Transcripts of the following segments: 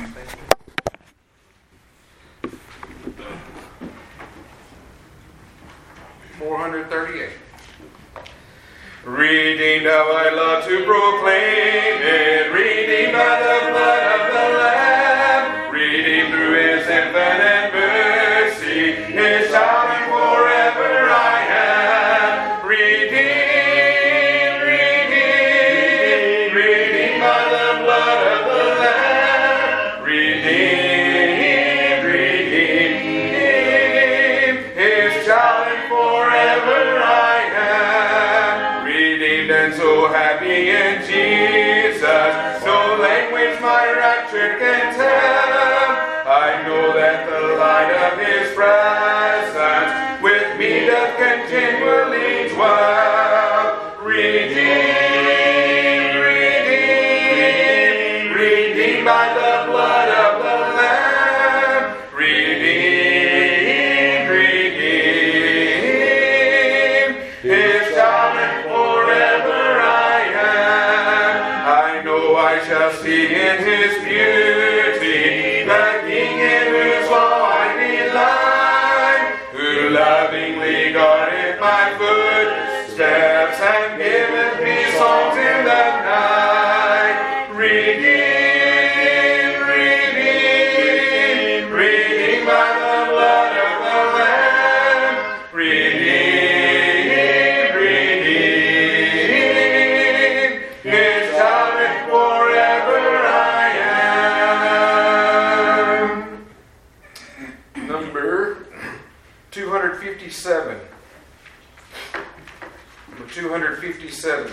Thank you. 438. Redeemed have I love to proclaim it, redeemed by the blood of the Lamb, redeemed through His infinite mercy, His shouting forever I am. Redeemed, redeemed, redeemed by the blood of the Lamb, redeemed, redeemed, His shouting forever I am. Redeemed and so happy in Jesus, no language my rapture can tell. I know that the light of His presence with me doth continually dwell. Redeemed, redeemed, redeemed by the blood of the Lamb, redeemed, redeemed, His shouting forever I am. I know I shall see in His beauty the King in whose law I delight, who lovingly guardeth my footsteps and giveth me songs in the night. Redeemed, redeemed, redeemed by the blood of the Lamb, redeemed, redeemed, His shouting forever I am. Number 257. Number 257.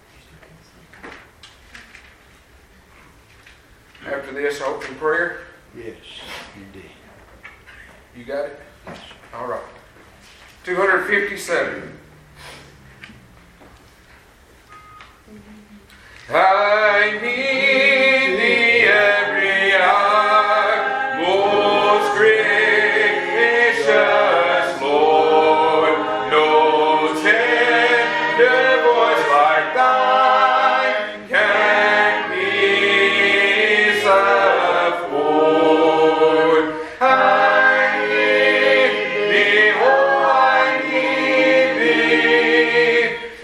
After this, open prayer. Yes, indeed. You got it? All right. 257. I need Thee every hour, most gracious Lord. No tender voice like Thine can peace afford. I need Thee, oh, I need Thee.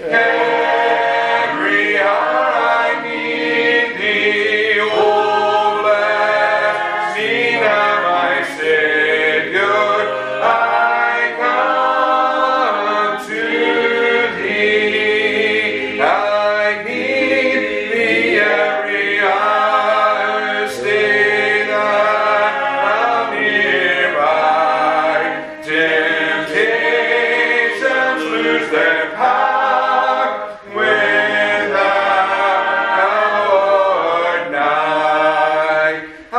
Every hour I need Thee. Oh, bless me now, my Savior. I come to Thee. I need Thee every hour. Stay Thou nearby. Temptations lose their power when Thou art nigh. I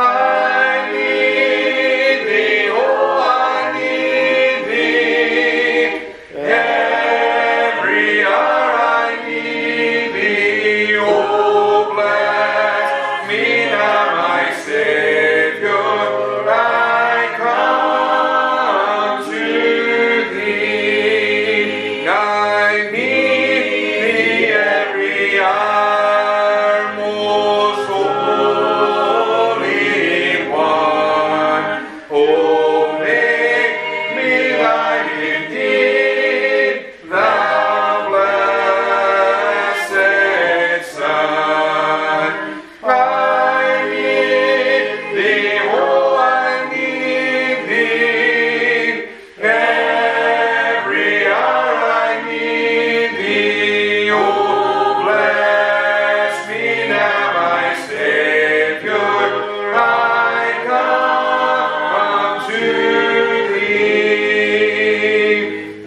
need Thee, oh, I need Thee. Every hour I need Thee. Oh, bless me now, my Savior. I come to Thee. I need Thee every hour, most Holy One. Oh, make me Thine indeed, Thou blessed Son. I need Thee, oh, I need Thee. Every hour I need Thee. Oh, bless me now, my Savior. I come to Thee.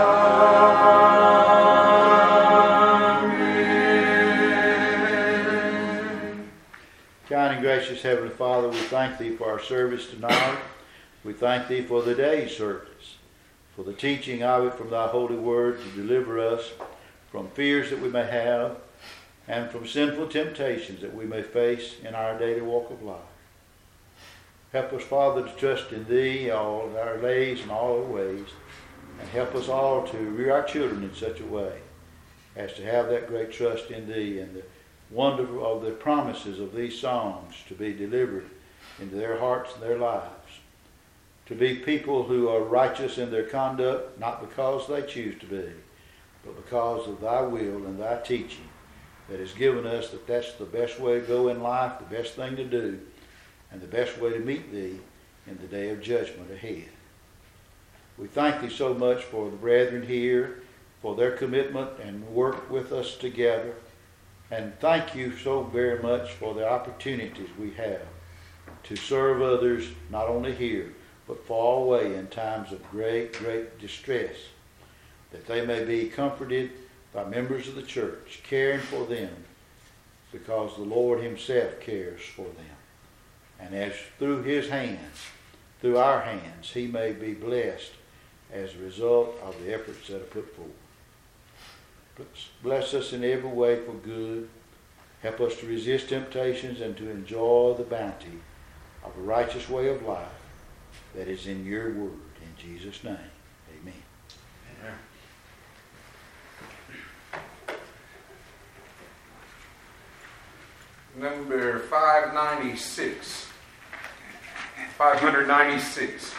Amen. Kind and gracious Heavenly Father, we thank Thee for our service tonight. We thank Thee for the day's service, for the teaching of it from Thy holy word to deliver us from fears that we may have and from sinful temptations that we may face in our daily walk of life. Help us, Father, to trust in Thee all our days and all our ways, and help us all to rear our children in such a way as to have that great trust in Thee and the wonder of the promises of these songs to be delivered into their hearts and their lives. To be people who are righteous in their conduct, not because they choose to be, but because of thy will and thy teaching that has given us that that's the best way to go in life, the best thing to do, and the best way to meet thee in the day of judgment ahead. We thank thee so much for the brethren here, for their commitment and work with us together. And thank you so very much for the opportunities we have to serve others, not only here, but far away in times of great, great distress, that they may be comforted by members of the church, caring for them, because the Lord himself cares for them. And as through his hands, through our hands, he may be blessed as a result of the efforts that are put forth. Bless us in every way for good. Help us to resist temptations and to enjoy the bounty of a righteous way of life that is in your word. In Jesus' name, amen. Amen. Number 596. 596.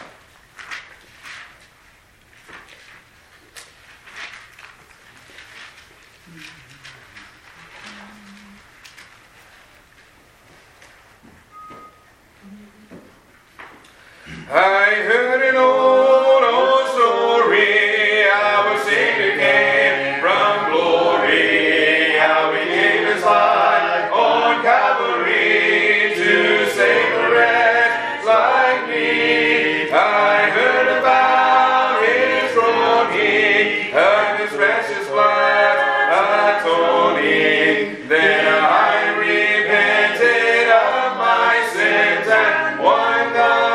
I heard an old story, how a Savior came from glory, how he gave his life on Calvary to save a wretch like me. I heard about his groaning, of his precious blood atoning. Then I repented of my sins and won the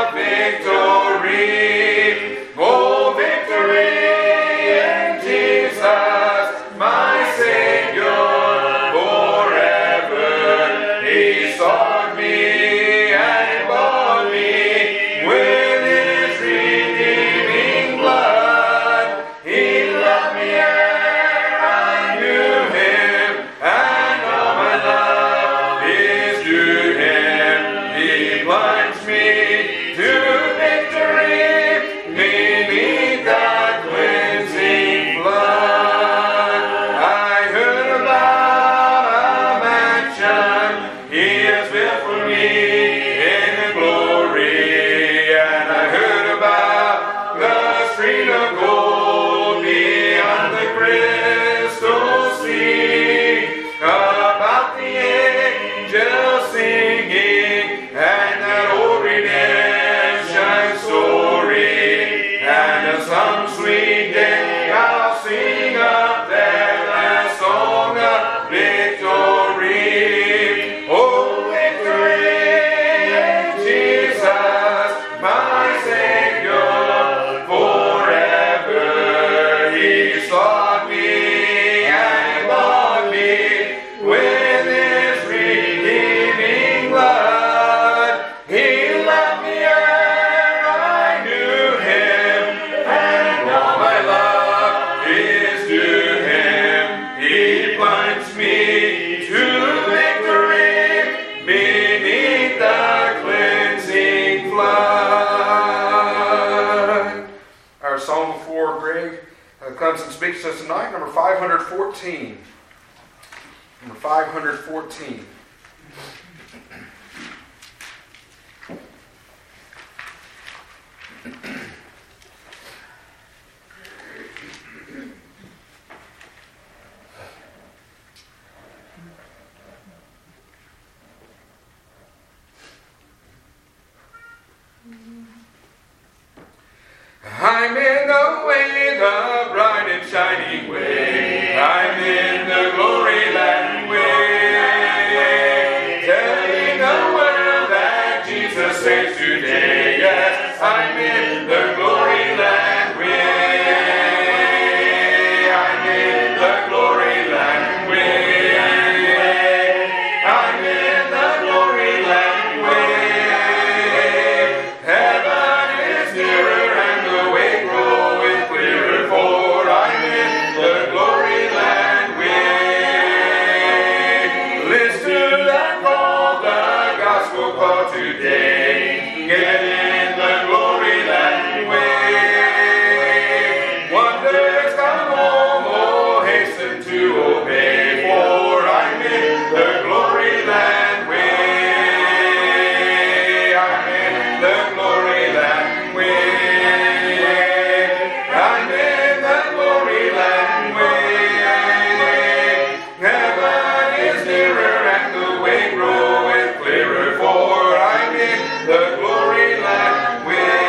victory. Oh, victory in Jesus, my Savior, forever. He sought me and bought me with his redeeming blood. He loved me ere I knew him, and all my love is to him. He plunged me to victory beneath the cleansing flood. I heard about a mansion he has built for me in glory, and I heard about the street of gold beyond the crystal sea, about the angels singing, and that old redemption story. And some sweet day I'll sing up there that song of victory. Oh, victory in Jesus, my Savior, forever. He sought me and bought me with his redeeming blood. He loved me ere I knew him, and all my love is to him. He plunged me to victory beneath the cleansing flood. Our song before Greg comes and speaks to us tonight, number 514. Number 514. I'm in the way, the bright and shining way. I'm in the glory land way. Telling the world that Jesus saves today. Yes, I'm in the glory land way. I'm in the glory land way. I'm in the glory land way. Heaven is nearer and the way groweth clearer, for I'm in the glory land way. Listen to that call, the gospel call today. get in the glory land way. Wonders come home, oh, hasten to obey, for I'm in the glory land way. I'm in the glory land way. I'm in the glory land way. Heaven is nearer and the way groweth clearer, for I'm in the glory land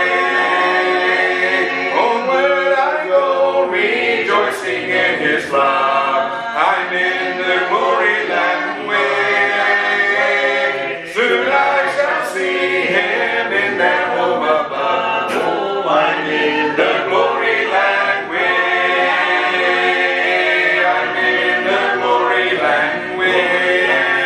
way. Onward I go, rejoicing in His love. I'm in the glory land way. Soon I shall see Him in that home above. Oh, I'm in the glory land way. I'm in the glory land way.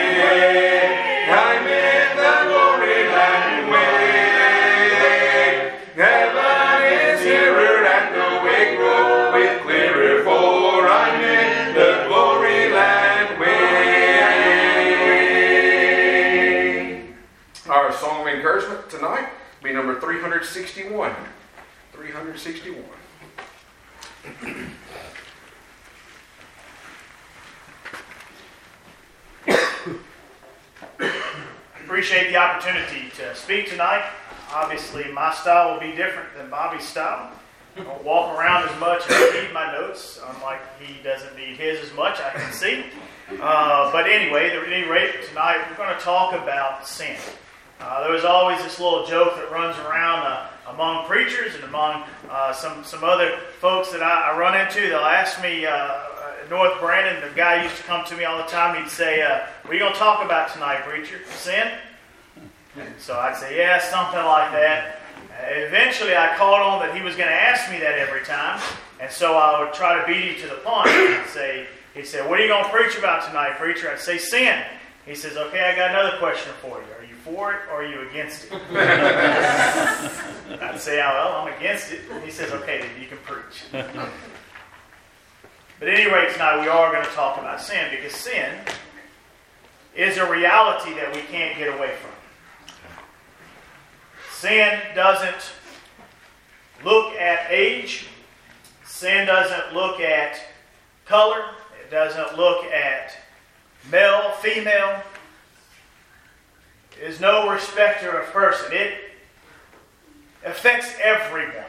I'm in the glory land way. Heaven is nearer and the way groweth clearer, for I'm in the glory land way. Our song of encouragement tonight will be number 361. 361. Appreciate the opportunity to speak tonight. Obviously, my style will be different than Bobby's style. I don't walk around as much and read my notes, unlike he doesn't need his as much, I can see. But anyway, at any rate, tonight we're going to talk about sin. There was always this little joke that runs around among preachers and among some other folks that I run into. They'll ask me, North Brandon, the guy used to come to me all the time, he'd say, what are you going to talk about tonight, preacher? Sin? And so I'd say, yeah, something like that. Eventually I caught on that he was going to ask me that every time, and so I would try to beat him to the punch. He'd say, what are you going to preach about tonight, preacher? I'd say, sin. He says, okay, I got another question for you. Are you for it or are you against it? I'd say, oh, well, I'm against it. He says, okay, then you can preach. But at any rate, tonight we are going to talk about sin, because sin is a reality that we can't get away from. Sin doesn't look at age. Sin doesn't look at color. It doesn't look at male, female. It is no respecter of person. It affects everyone.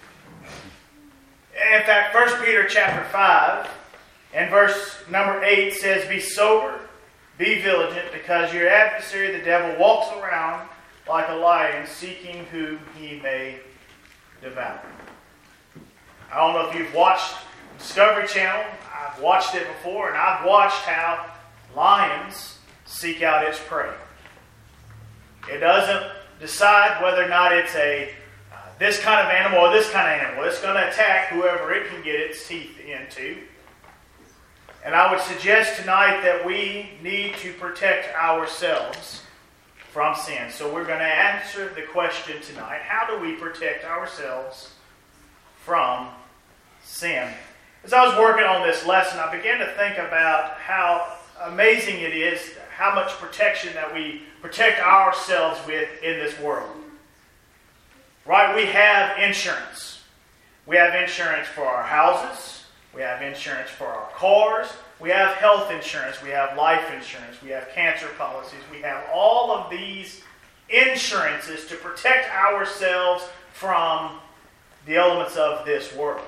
In fact, 1 Peter chapter 5 and verse number 8 says, be sober, be vigilant, because your adversary, the devil, walks around like a lion, seeking whom he may devour. I don't know if you've watched Discovery Channel. I've watched it before, and I've watched how lions seek out its prey. It doesn't decide whether or not it's this kind of animal or this kind of animal. It's going to attack whoever it can get its teeth into. And I would suggest tonight that we need to protect ourselves from sin. So we're going to answer the question tonight, how do we protect ourselves from sin? As I was working on this lesson, I began to think about how amazing it is, how much protection that we protect ourselves with in this world. Right? We have insurance. We have insurance for our houses. We have insurance for our cars. We have health insurance. We have life insurance. We have cancer policies. We have all of these insurances to protect ourselves from the elements of this world.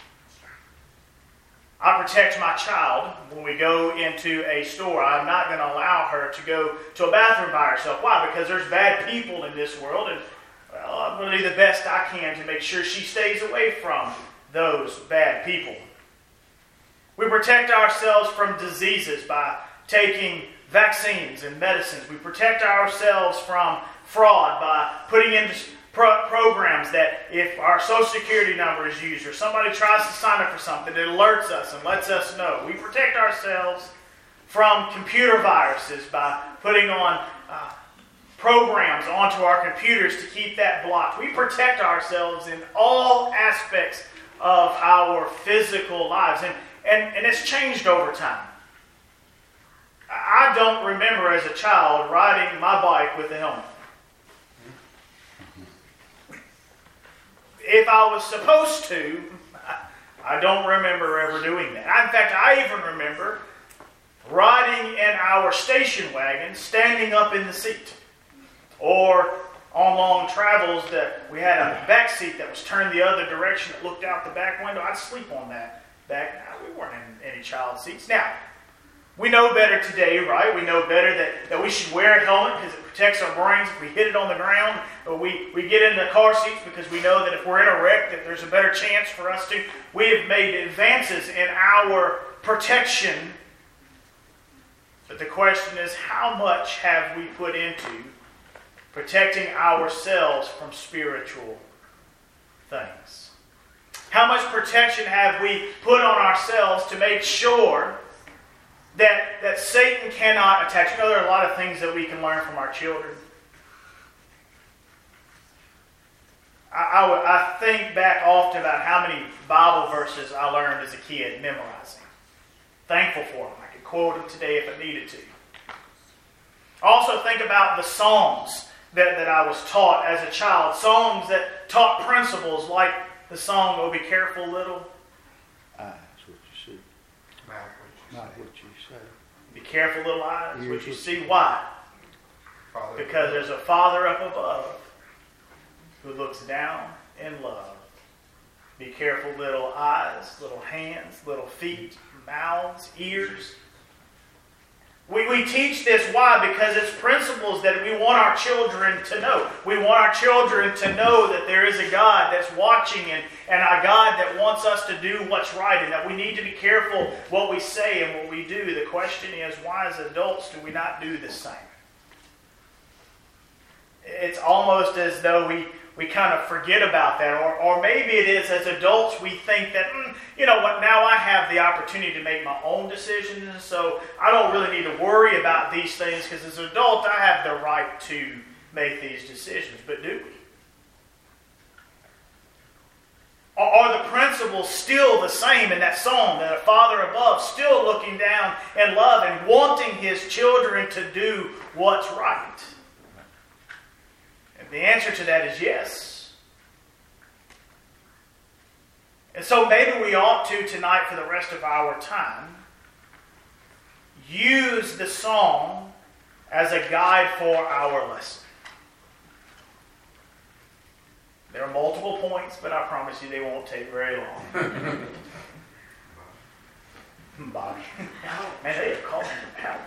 I protect my child when we go into a store. I'm not going to allow her to go to a bathroom by herself. Why? Because there's bad people in this world, and well, I'm going to do the best I can to make sure she stays away from those bad people. We protect ourselves from diseases by taking vaccines and medicines. We protect ourselves from fraud by putting in programs that if our Social Security number is used or somebody tries to sign up for something, it alerts us and lets us know. We protect ourselves from computer viruses by putting on programs onto our computers to keep that blocked. We protect ourselves in all aspects of our physical lives. And it's changed over time. I don't remember as a child riding my bike with a helmet. If I was supposed to, I don't remember ever doing that. In fact, I even remember riding in our station wagon, standing up in the seat. Or on long travels that we had a back seat that was turned the other direction that looked out the back window. I'd sleep on that back. Now, we weren't in any child seats. Now, we know better today, right? We know better that we should wear a helmet because it protects our brains if we hit it on the ground. Or we get in the car seats because we know that if we're in a wreck that there's a better chance for us to. We have made advances in our protection. But the question is, how much have we put into protecting ourselves from spiritual things? How much protection have we put on ourselves to make sure that Satan cannot attack? You know, there are a lot of things that we can learn from our children. I think back often about how many Bible verses I learned as a kid memorizing. Thankful for them. I could quote them today if I needed to. I also think about the songs that I was taught as a child. Songs that taught principles like the song, "Oh, be careful, little." Eyes, what you see. Not what you say. Be careful, little eyes, Here's what you see. Why? Because there's a Father up above who looks down in love. Be careful, little eyes, little hands, little feet, mouths, ears. We teach this, why? Because it's principles that we want our children to know. We want our children to know that there is a God that's watching and a God that wants us to do what's right and that we need to be careful what we say and what we do. The question is, why as adults do we not do the same? It's almost as though we kind of forget about that. Or maybe it is as adults we think that, you know what, now I have the opportunity to make my own decisions, so I don't really need to worry about these things because as an adult I have the right to make these decisions. But do we? Are the principles still the same in that song, that a Father above still looking down in love and wanting His children to do what's right? The answer to that is yes. And so maybe we ought to tonight, for the rest of our time, use the song as a guide for our lesson. There are multiple points, but I promise you they won't take very long. Bobby. Man, they are calling him out.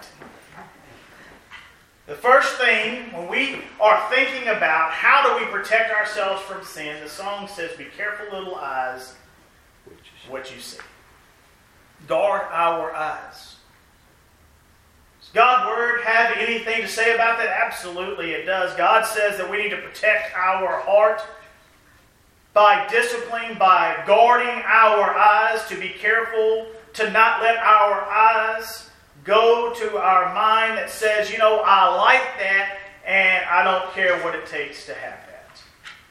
The first thing, when we are thinking about how do we protect ourselves from sin, the song says, be careful, little eyes, what you see. Guard our eyes. Does God's Word have anything to say about that? Absolutely it does. God says that we need to protect our heart by discipline, by guarding our eyes, to be careful to not let our eyes go to our mind that says, you know, I like that and I don't care what it takes to have that.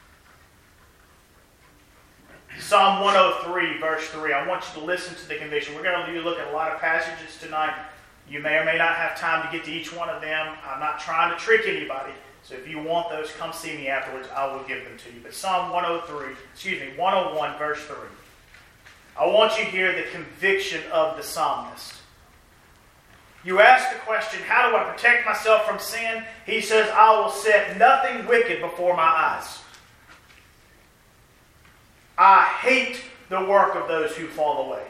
Psalm 103, verse 3. I want you to listen to the conviction. We're going to look at a lot of passages tonight. You may or may not have time to get to each one of them. I'm not trying to trick anybody. So if you want those, come see me afterwards. I will give them to you. But Psalm 101, verse 3. I want you to hear the conviction of the psalmist. You ask the question, how do I protect myself from sin? He says, I will set nothing wicked before my eyes. I hate the work of those who fall away.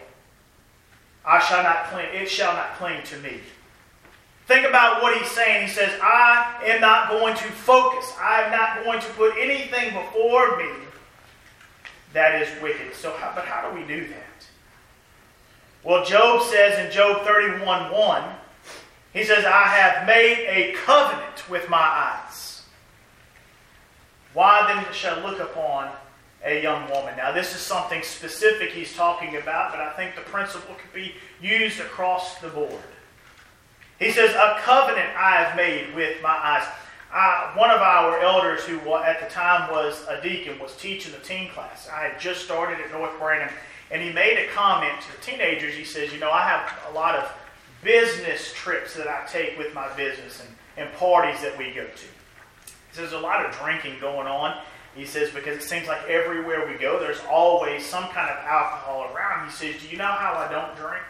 It shall not cling to me. Think about what he's saying. He says, I am not going to focus. I am not going to put anything before me that is wicked. But how do we do that? Well, Job says in Job 31:1, he says, I have made a covenant with my eyes. Why then shall I look upon a young woman? Now, this is something specific he's talking about, but I think the principle could be used across the board. He says, a covenant I have made with my eyes. One of our elders, who at the time was a deacon, was teaching the teen class. I had just started at North Branham, and he made a comment to the teenagers. He says, you know, I have a lot of business trips that I take with my business and parties that we go to. He says, there's a lot of drinking going on. He says, because it seems like everywhere we go, there's always some kind of alcohol around. He says, do you know how I don't drink?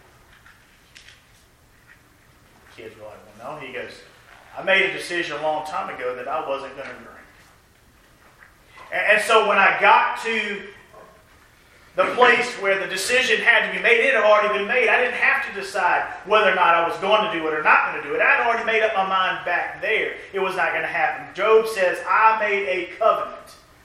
Kids were like, well, no. He goes, I made a decision a long time ago that I wasn't going to drink. And so when I got to the place where the decision had to be made, it had already been made. I didn't have to decide whether or not I was going to do it or not going to do it. I had already made up my mind back there. It was not going to happen. Job says, I made a covenant.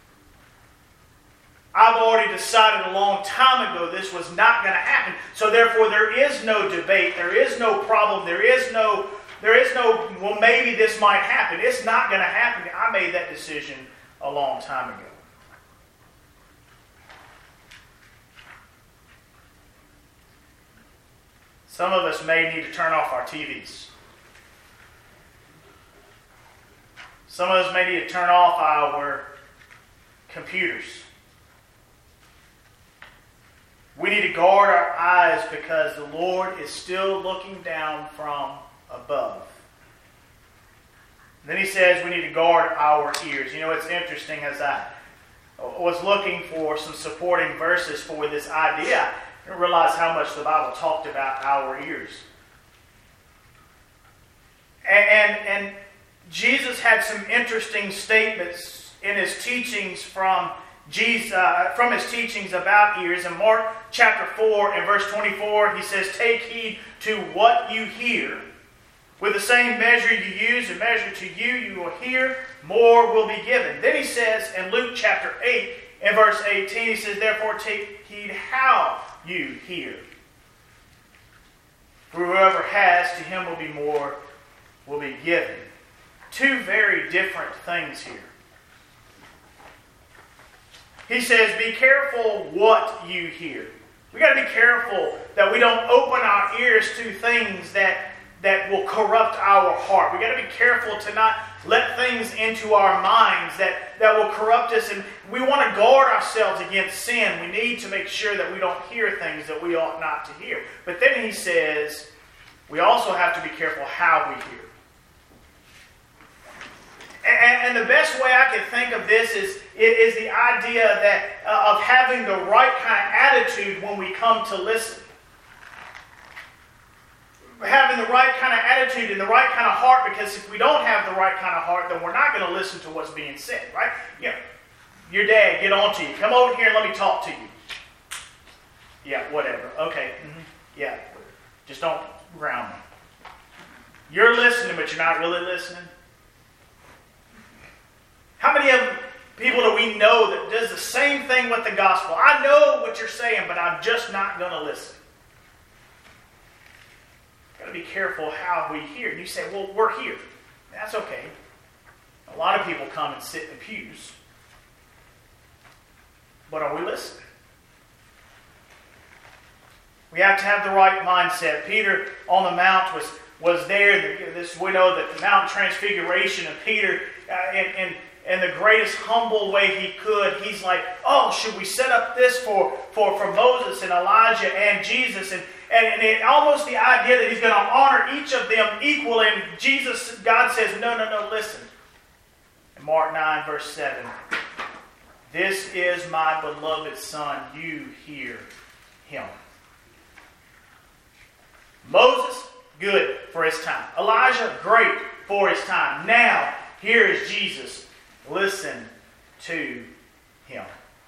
I've already decided a long time ago this was not going to happen. So therefore there is no debate. There is no problem. There is no, well, maybe this might happen. It's not going to happen. I made that decision a long time ago. Some of us may need to turn off our TVs. Some of us may need to turn off our computers. We need to guard our eyes because the Lord is still looking down from above. Then he says we need to guard our ears. You know, it's interesting, as I was looking for some supporting verses for this idea, I didn't realize how much the Bible talked about our ears. And Jesus had some interesting statements in his teachings from his teachings about ears. In Mark chapter 4 and verse 24, he says, take heed to what you hear. With the same measure you use, a measure to you, you will hear, more will be given. Then he says in Luke chapter 8 and verse 18, he says, therefore take heed how you hear. For whoever has, to him will be more, will be given. Two very different things here. He says, be careful what you hear. We've got to be careful that we don't open our ears to things that will corrupt our heart. We've got to be careful to not let things into our minds that will corrupt us. And we want to guard ourselves against sin. We need to make sure that we don't hear things that we ought not to hear. But then he says, we also have to be careful how we hear. And the best way I can think of this is the idea that of having the right kind of attitude when we come to listen. Having the right kind of attitude and the right kind of heart, because if we don't have the right kind of heart, then we're not going to listen to what's being said, right? You know, your dad, get on to you. Come over here and let me talk to you. Yeah, whatever. Okay. Mm-hmm. Yeah. Just don't ground me. You're listening, but you're not really listening. How many of people do we know that does the same thing with the gospel? I know what you're saying, but I'm just not going to listen. Got to be careful how we hear. And you say, well, we're here. That's okay. A lot of people come and sit in the pews. But are we listening? We have to have the right mindset. Peter on the mount was there. We know that the Mount Transfiguration of Peter in the greatest humble way he could, he's like, oh, should we set up this for Moses and Elijah and Jesus? And almost the idea that he's going to honor each of them equally. And God says, no, listen. In Mark 9, verse 7, this is my beloved Son, you hear him. Moses, good for his time. Elijah, great for his time. Now, here is Jesus. Listen to him.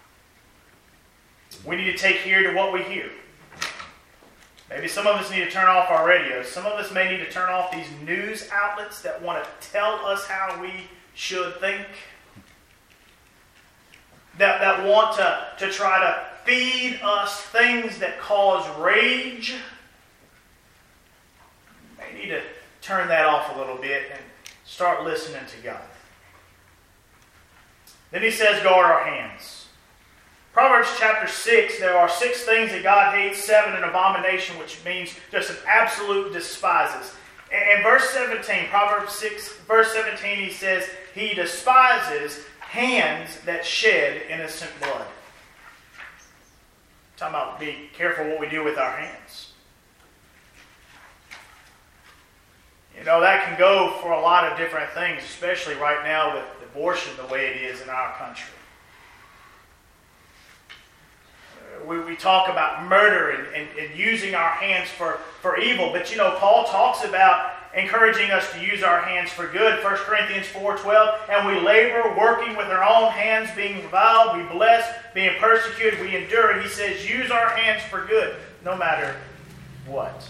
We need to take heed to what we hear. Maybe some of us need to turn off our radios. Some of us may need to turn off these news outlets that want to tell us how we should think. That want to try to feed us things that cause rage. You may need to turn that off a little bit and start listening to God. Then he says, guard our hands. Proverbs chapter 6, there are 6 things that God hates, 7 an abomination, which means just an absolute despises. And verse 17, Proverbs 6, verse 17, he says, he despises hands that shed innocent blood. Talking about be careful what we do with our hands. You know, that can go for a lot of different things, especially right now with abortion the way it is in our country. We talk about murder and using our hands for evil. But, you know, Paul talks about encouraging us to use our hands for good. 1 Corinthians 4:12, and we labor, working with our own hands, being reviled, we bless, being persecuted, we endure. And he says, use our hands for good, no matter what.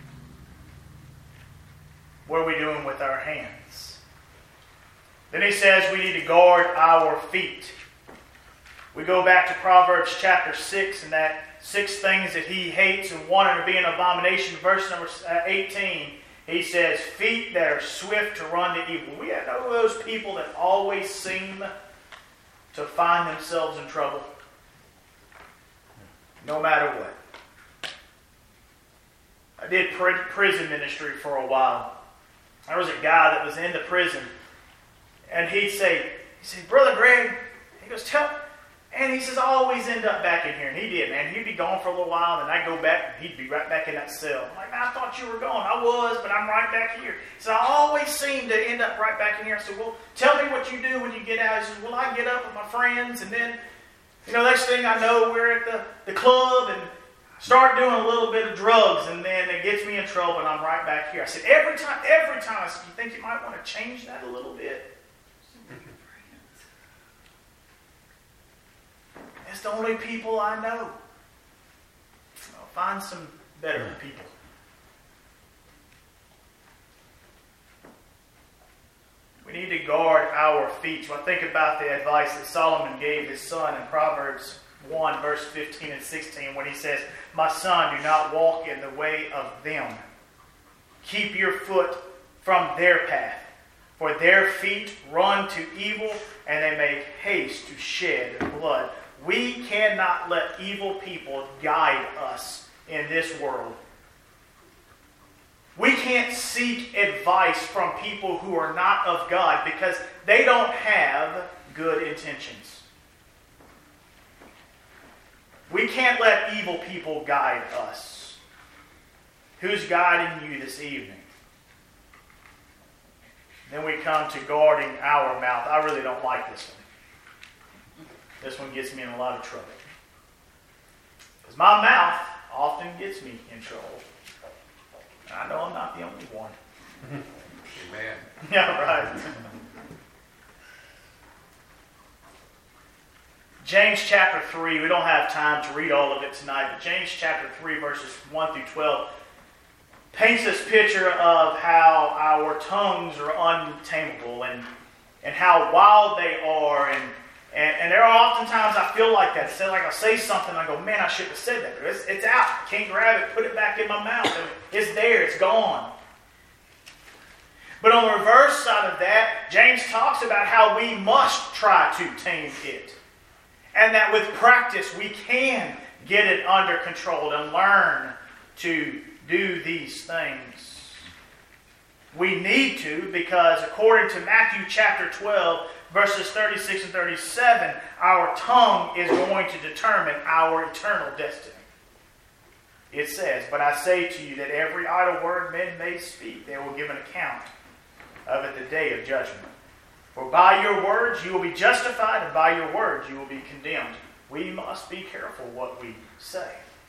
What are we doing with our hands? Then he says we need to guard our feet. We go back to Proverbs chapter 6, and that 6 things that he hates and wanted to be an abomination. Verse number 18, he says, feet that are swift to run to evil. We know those people that always seem to find themselves in trouble, no matter what. I did prison ministry for a while. There was a guy that was in the prison, and he'd say, Brother Greg, he goes, and he says, I always end up back in here. And he did, man. He'd be gone for a little while, and I'd go back, and he'd be right back in that cell. I'm like, I thought you were gone. I was, but I'm right back here. So I always seem to end up right back in here. I said, well, tell me what you do when you get out. He says, well, I get up with my friends, and then, you know, next thing I know, we're at the club, and start doing a little bit of drugs, and then it gets me in trouble, and I'm right back here. I said, every time, I said, you think you might want to change that a little bit? It's the only people I know. I'll find some better people. We need to guard our feet. So I think about the advice that Solomon gave his son in Proverbs 1, verse 15 and 16, when he says, my son, do not walk in the way of them. Keep your foot from their path. For their feet run to evil, and they make haste to shed blood. We cannot let evil people guide us in this world. We can't seek advice from people who are not of God because they don't have good intentions. We can't let evil people guide us. Who's guiding you this evening? Then we come to guarding our mouth. I really don't like this one. This one gets me in a lot of trouble. Because my mouth often gets me in trouble. And I know I'm not the only one. Amen. Yeah, right. James chapter 3, we don't have time to read all of it tonight, but James chapter 3, verses 1 through 12, paints this picture of how our tongues are untamable and how wild they are. And there are often times I feel like that. It's like I'll say something and I go, man, I shouldn't have said that. It's out. I can't grab it, put it back in my mouth. And it's there. It's gone. But on the reverse side of that, James talks about how we must try to tame it. And that with practice, we can get it under control and learn to do these things. We need to, because according to Matthew chapter 12, verses 36 and 37, our tongue is going to determine our eternal destiny. It says, but I say to you that every idle word men may speak, they will give an account of it the day of judgment. For by your words you will be justified, and by your words you will be condemned. We must be careful what we say.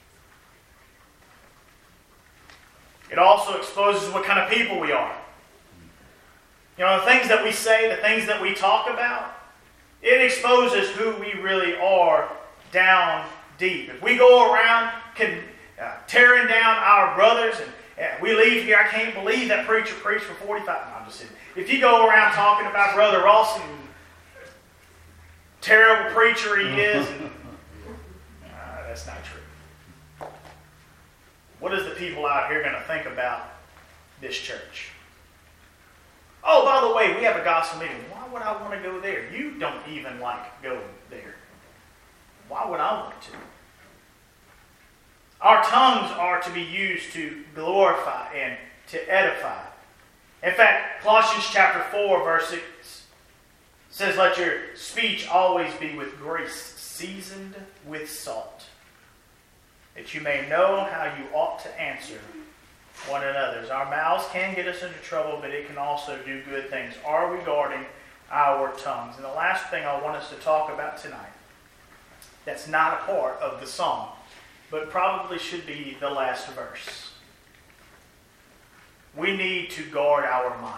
It also exposes what kind of people we are. You know, the things that we say, the things that we talk about, it exposes who we really are down deep. If we go around tearing down our brothers, and we leave here, I can't believe that preacher preached for 45. No, I'm just kidding. If you go around talking about Brother Ross and terrible preacher he is, that's not true. What is the people out here going to think about this church? Oh, by the way, we have a gospel meeting. Why would I want to go there? You don't even like going there. Why would I want to? Our tongues are to be used to glorify and to edify. In fact, Colossians chapter 4, verse 6 says, let your speech always be with grace, seasoned with salt, that you may know how you ought to answer one another's. Our mouths can get us into trouble, but it can also do good things. Are we guarding our tongues? And the last thing I want us to talk about tonight, that's not a part of the song, but probably should be the last verse. We need to guard our minds.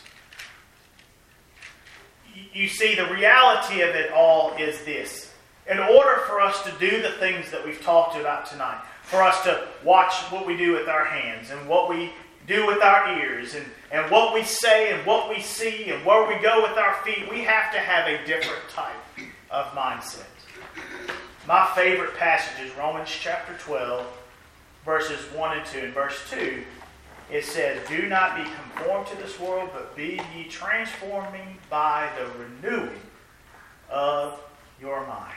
You see, the reality of it all is this. In order for us to do the things that we've talked about tonight, for us to watch what we do with our hands and what we do with our ears and what we say and what we see and where we go with our feet, we have to have a different type of mindset. My favorite passage is Romans chapter 12, verses 1 and 2. In verse 2, it says, "Do not be conformed to this world, but be ye transforming by the renewing of your mind."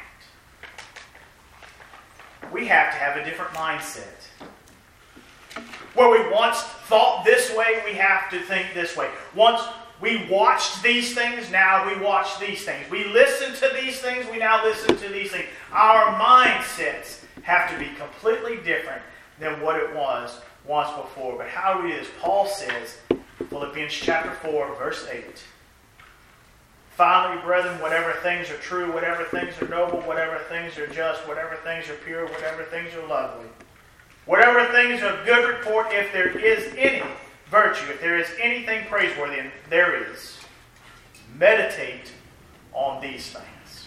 We have to have a different mindset. Where we once thought this way, we have to think this way. Once we watched these things, now we watch these things. We listened to these things, we now listen to these things. Our mindsets have to be completely different than what it was once before. But how do we do this? Paul says, Philippians chapter 4, verse 8, "Finally, brethren, whatever things are true, whatever things are noble, whatever things are just, whatever things are pure, whatever things are lovely, whatever things are of good report, if there is any virtue, if there is anything praiseworthy, and there is, meditate on these things."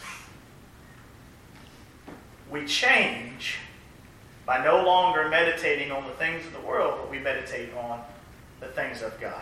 We change by no longer meditating on the things of the world, but we meditate on the things of God.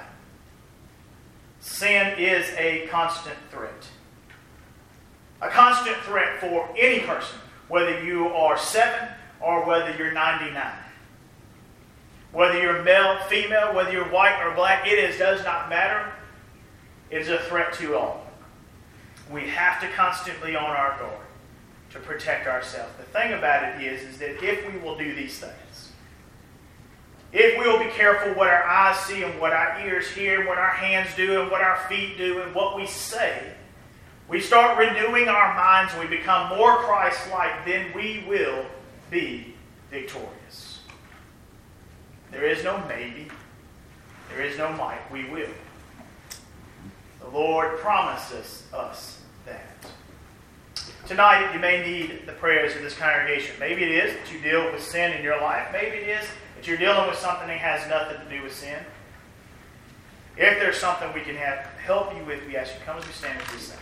Sin is a constant threat. A constant threat for any person, whether you are 7 or whether you're 99. Whether you're male, female, whether you're white or black, does not matter. It is a threat to all. We have to constantly be on our guard to protect ourselves. The thing about it is that if we will do these things, if we will be careful what our eyes see and what our ears hear and what our hands do and what our feet do and what we say, we start renewing our minds and we become more Christ-like, then we will be victorious. There is no maybe. There is no might. We will. The Lord promises us that. Tonight, you may need the prayers of this congregation. Maybe it is that you deal with sin in your life. Maybe it is that you're dealing with something that has nothing to do with sin. If there's something we can help you with, we ask you to come as we stand and please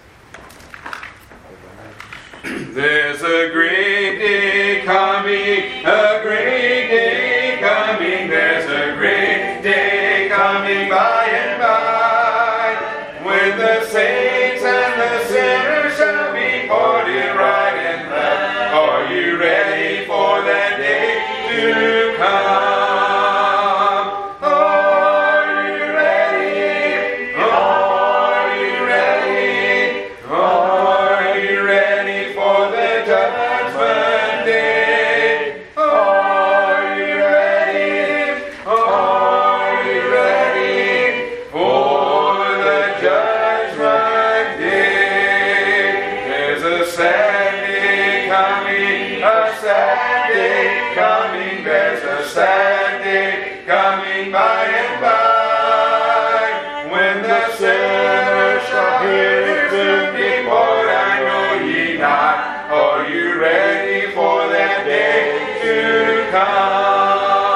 sing. There's a great day coming, a great day coming. There's a great day coming by and by, when the saints and the sinners shall be parted right and left. Are you ready for that day to come? Are you ready? Are you ready? Are you ready for the judgment day? Are you ready? Are you ready for the judgment day? There's a sad day coming, a sad day coming. There's a sad day coming by and by, when the sinner shall hear to depart. I know ye not. Are you ready for that day to come?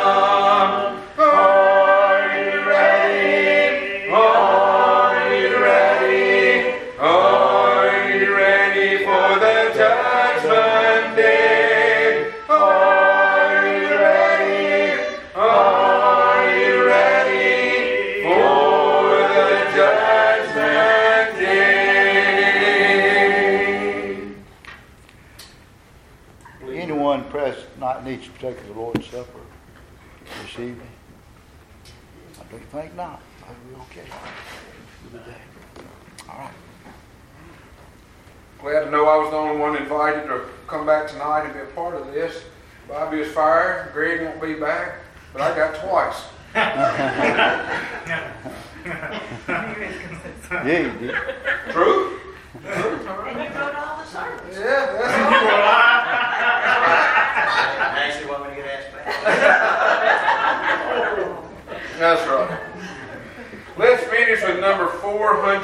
Are you ready? Are you ready? Are you ready for the judgment day? Are you ready? Are you ready for the judgment day? Anyone present not needs to take the Lord's Supper this evening? I don't think not. Are we okay? Good day. All right. Glad to know I was the only one invited to come back tonight and be a part of this. Bobby was fired. Greg won't be back, but I got twice. Yeah, you did. True? And you wrote all the sermons. Yeah, that's all. Nancy want me to get asked back?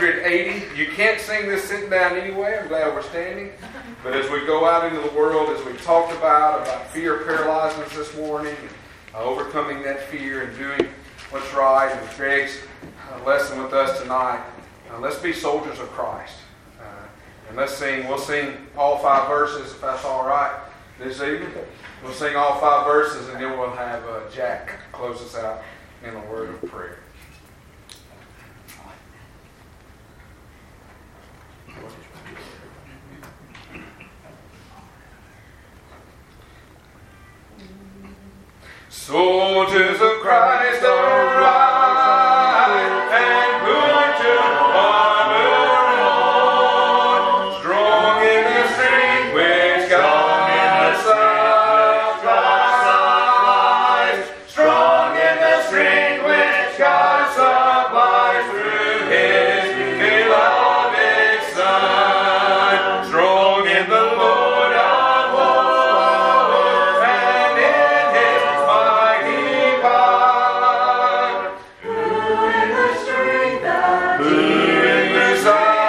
180. You can't sing this sitting down anyway. I'm glad we're standing. But as we go out into the world, as we talked about fear paralyzing us this morning, and overcoming that fear and doing what's right, and Greg's lesson with us tonight, let's be soldiers of Christ. And let's sing. We'll sing all 5 verses, if that's all right, this evening. We'll sing all 5 verses, and then we'll have Jack close us out in a word of prayer. Soldiers of Christ, arise and put your armor on, strong in the strength which God supplies, strong in the strength which God supplies through His beloved Son, strong in the Lord of hosts, and in His mighty power. Who in the strength of Jesus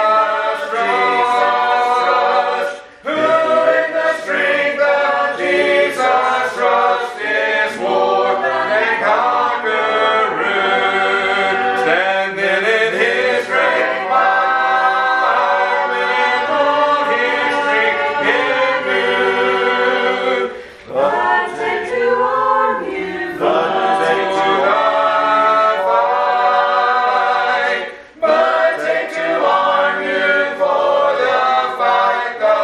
trust? Who in the strength of Jesus trust is more than conqueror. Standing in His great power, with all His strength endued. But take to arm you, But take to the fight. But take to arm you for the fight, the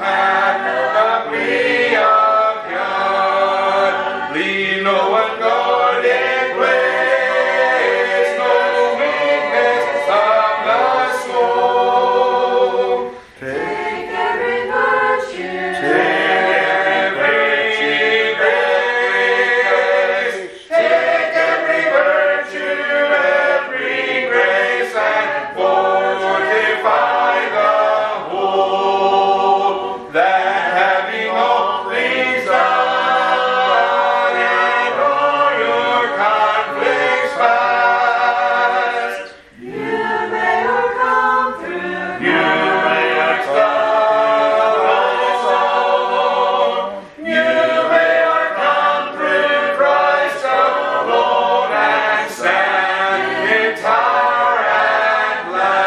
panoply of God. Leave no unguarded place, no weakness of the soul. take every virtue, Take every virtue, every grace, and fortify the whole, that having all things done, and all your conflicts past, you may overcome through you may establish all. You may overcome through Christ alone, and stand entire at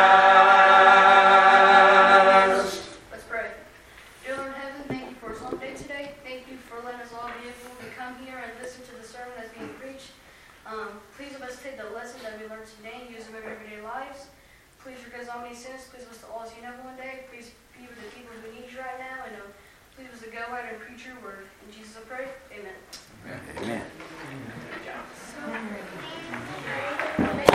last. Let's pray. Dear Lord in heaven, thank you for a long day today. Thank you for letting us all be able to come here and listen to the sermon that's being preached. Please let us take the lessons that we learned today and use them in our everyday lives. Please forgive us all many sins. Please let us all see you never one day. Please be with the people who need you right now. And please let us go out and preach your word. In Jesus I pray. Amen. Amen. Amen.